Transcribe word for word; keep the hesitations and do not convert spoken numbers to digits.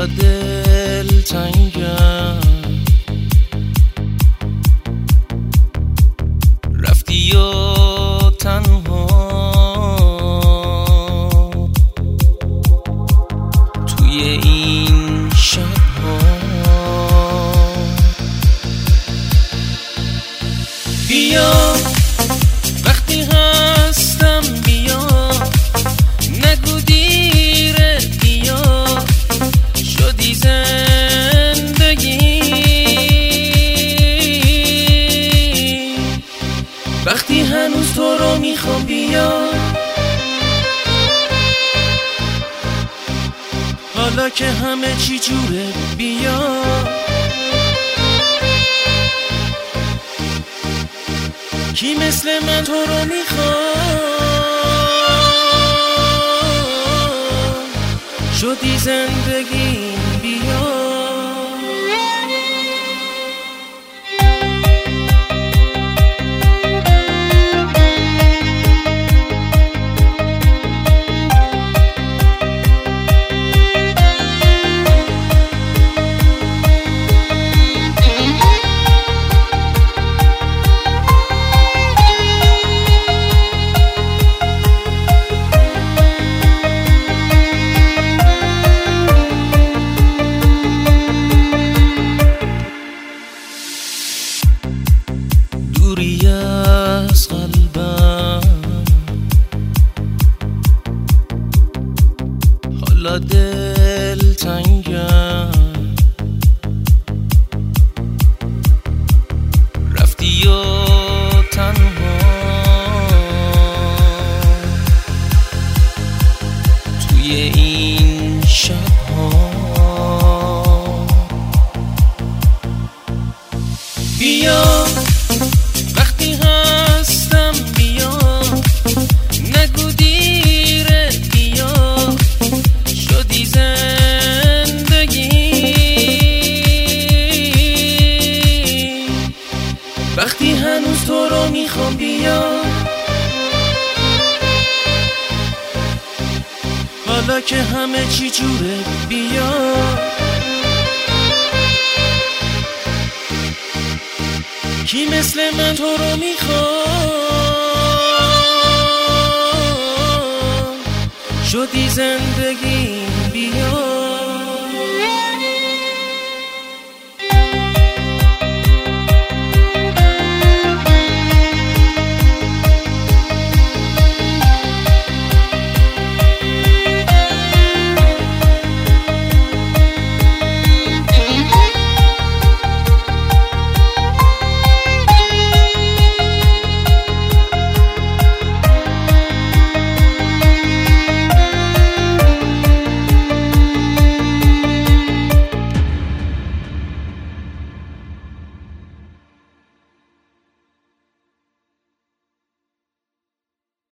حالا دل تنگم، رفتی و تنها توی این شبها. بیا وقتی هستم، بیا نگو دیره، بیا شدی زندگی. وقتی هنوز تو رو میخوام، بیا حالا که همه چی جوره، بیا کی مثل من تو رو میخواد، شدی زندگی، بیا. دوری از قلبم، حالا دل تنگم، رفتی و تنها توی این شبها. بیا وقتی هستم، بیا نگو دیره، بیا شدی زندگی. وقتی هنوز تو رو میخوام، بیا حالا که همه چی جوره، بیا کی مثل من تو رو میخواد، شدی زندگی.